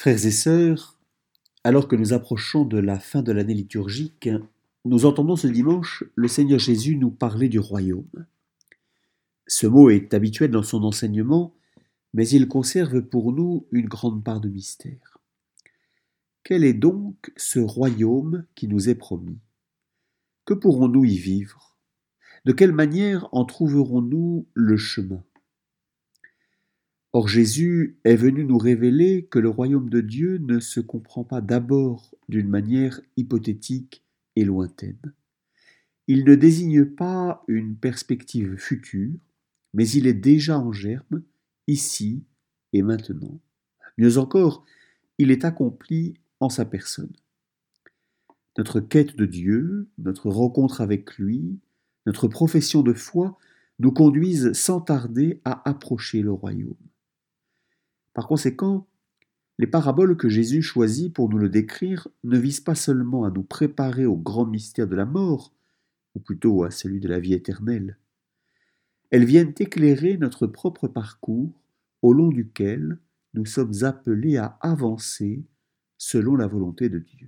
Frères et sœurs, alors que nous approchons de la fin de l'année liturgique, nous entendons ce dimanche le Seigneur Jésus nous parler du royaume. Ce mot est habituel dans son enseignement, mais il conserve pour nous une grande part de mystère. Quel est donc ce royaume qui nous est promis? Que pourrons-nous y vivre? De quelle manière en trouverons-nous le chemin? Or Jésus est venu nous révéler que le royaume de Dieu ne se comprend pas d'abord d'une manière hypothétique et lointaine. Il ne désigne pas une perspective future, mais il est déjà en germe, ici et maintenant. Mieux encore, il est accompli en sa personne. Notre quête de Dieu, notre rencontre avec lui, notre profession de foi nous conduisent sans tarder à approcher le royaume. Par conséquent, les paraboles que Jésus choisit pour nous le décrire ne visent pas seulement à nous préparer au grand mystère de la mort, ou plutôt à celui de la vie éternelle. Elles viennent éclairer notre propre parcours au long duquel nous sommes appelés à avancer selon la volonté de Dieu.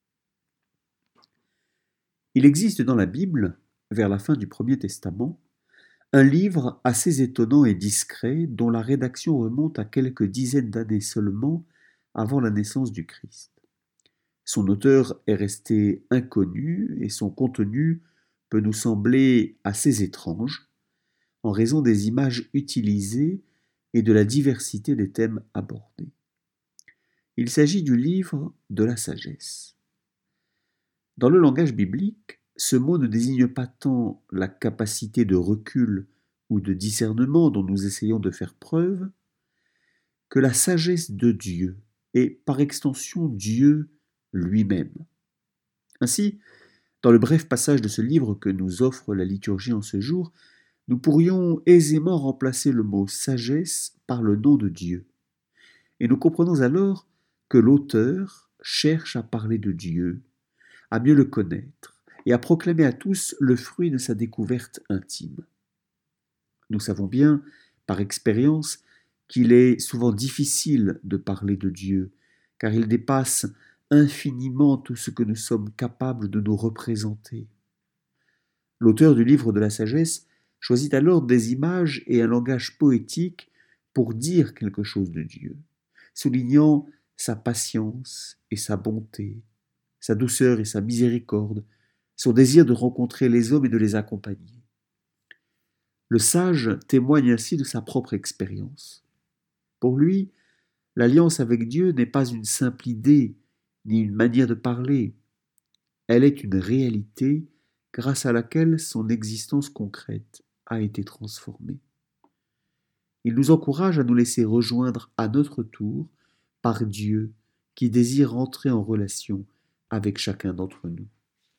Il existe dans la Bible, vers la fin du Premier Testament, un livre assez étonnant et discret dont la rédaction remonte à quelques dizaines d'années seulement avant la naissance du Christ. Son auteur est resté inconnu et son contenu peut nous sembler assez étrange en raison des images utilisées et de la diversité des thèmes abordés. Il s'agit du livre de la sagesse. Dans le langage biblique, ce mot ne désigne pas tant la capacité de recul ou de discernement dont nous essayons de faire preuve, que la sagesse de Dieu et par extension Dieu lui-même. Ainsi, dans le bref passage de ce livre que nous offre la liturgie en ce jour, nous pourrions aisément remplacer le mot sagesse par le nom de Dieu. Et nous comprenons alors que l'auteur cherche à parler de Dieu, à mieux le connaître et à proclamer à tous le fruit de sa découverte intime. Nous savons bien, par expérience, qu'il est souvent difficile de parler de Dieu, car il dépasse infiniment tout ce que nous sommes capables de nous représenter. L'auteur du livre de la sagesse choisit alors des images et un langage poétique pour dire quelque chose de Dieu, soulignant sa patience et sa bonté, sa douceur et sa miséricorde, son désir de rencontrer les hommes et de les accompagner. Le sage témoigne ainsi de sa propre expérience. Pour lui, l'alliance avec Dieu n'est pas une simple idée, ni une manière de parler. Elle est une réalité grâce à laquelle son existence concrète a été transformée. Il nous encourage à nous laisser rejoindre à notre tour par Dieu qui désire entrer en relation avec chacun d'entre nous.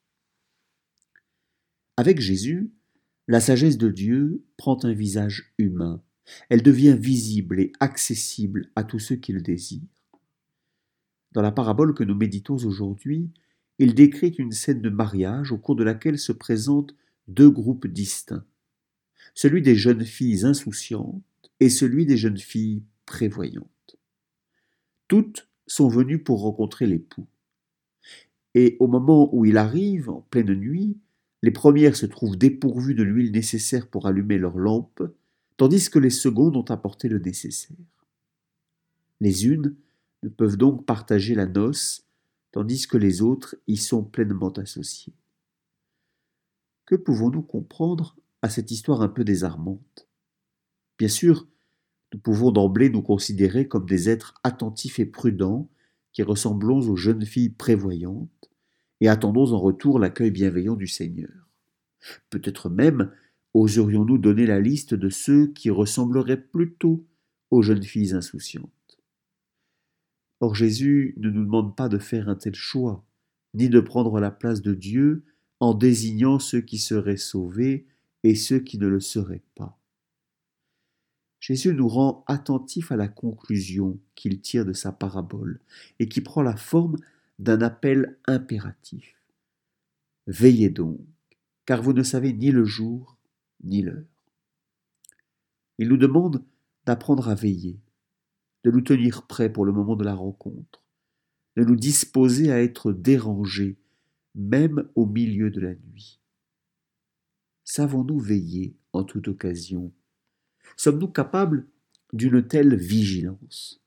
Avec Jésus, la sagesse de Dieu prend un visage humain. Elle devient visible et accessible à tous ceux qui le désirent. Dans la parabole que nous méditons aujourd'hui, il décrit une scène de mariage au cours de laquelle se présentent deux groupes distincts, celui des jeunes filles insouciantes et celui des jeunes filles prévoyantes. Toutes sont venues pour rencontrer l'époux. Et au moment où il arrive, en pleine nuit, les premières se trouvent dépourvues de l'huile nécessaire pour allumer leurs lampes, tandis que les secondes ont apporté le nécessaire. Les unes ne peuvent donc partager la noce, tandis que les autres y sont pleinement associées. Que pouvons-nous comprendre à cette histoire un peu désarmante? Bien sûr, nous pouvons d'emblée nous considérer comme des êtres attentifs et prudents qui ressemblons aux jeunes filles prévoyantes et attendons en retour l'accueil bienveillant du Seigneur. Peut-être même oserions-nous donner la liste de ceux qui ressembleraient plutôt aux jeunes filles insouciantes. Or Jésus ne nous demande pas de faire un tel choix, ni de prendre la place de Dieu en désignant ceux qui seraient sauvés et ceux qui ne le seraient pas. Jésus nous rend attentifs à la conclusion qu'il tire de sa parabole et qui prend la forme d'un appel impératif. Veillez donc, car vous ne savez ni le jour ni l'heure. Il nous demande d'apprendre à veiller, de nous tenir prêts pour le moment de la rencontre, de nous disposer à être dérangés, même au milieu de la nuit. Savons-nous veiller en toute occasion? Sommes-nous capables d'une telle vigilance?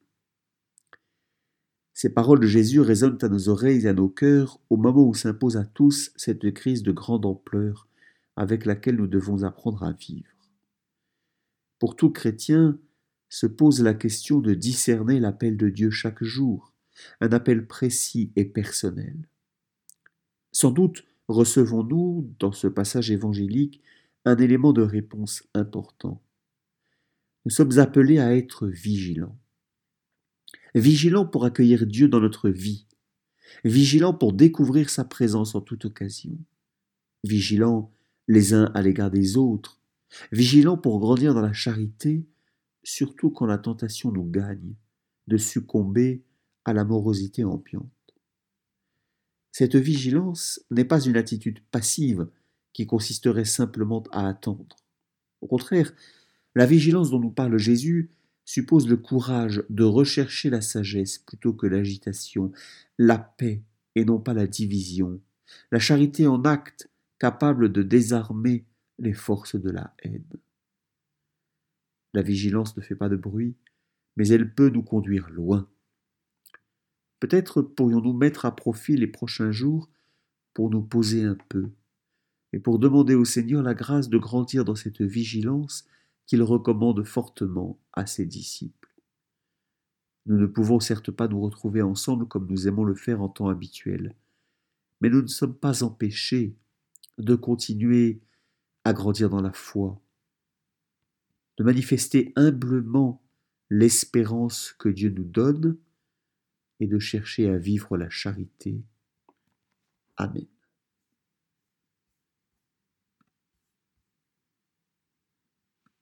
Ces paroles de Jésus résonnent à nos oreilles et à nos cœurs au moment où s'impose à tous cette crise de grande ampleur avec laquelle nous devons apprendre à vivre. Pour tout chrétien, se pose la question de discerner l'appel de Dieu chaque jour, un appel précis et personnel. Sans doute recevons-nous, dans ce passage évangélique, un élément de réponse important. Nous sommes appelés à être vigilants. Vigilants pour accueillir Dieu dans notre vie, vigilants pour découvrir sa présence en toute occasion, vigilants les uns à l'égard des autres, vigilants pour grandir dans la charité, surtout quand la tentation nous gagne de succomber à la morosité ambiante. Cette vigilance n'est pas une attitude passive qui consisterait simplement à attendre. Au contraire, la vigilance dont nous parle Jésus suppose le courage de rechercher la sagesse plutôt que l'agitation, la paix et non pas la division, la charité en acte capable de désarmer les forces de la haine. La vigilance ne fait pas de bruit, mais elle peut nous conduire loin. Peut-être pourrions-nous mettre à profit les prochains jours pour nous poser un peu et pour demander au Seigneur la grâce de grandir dans cette vigilance qu'il recommande fortement à ses disciples. Nous ne pouvons certes pas nous retrouver ensemble comme nous aimons le faire en temps habituel, mais nous ne sommes pas empêchés de continuer à grandir dans la foi, de manifester humblement l'espérance que Dieu nous donne et de chercher à vivre la charité. Amen.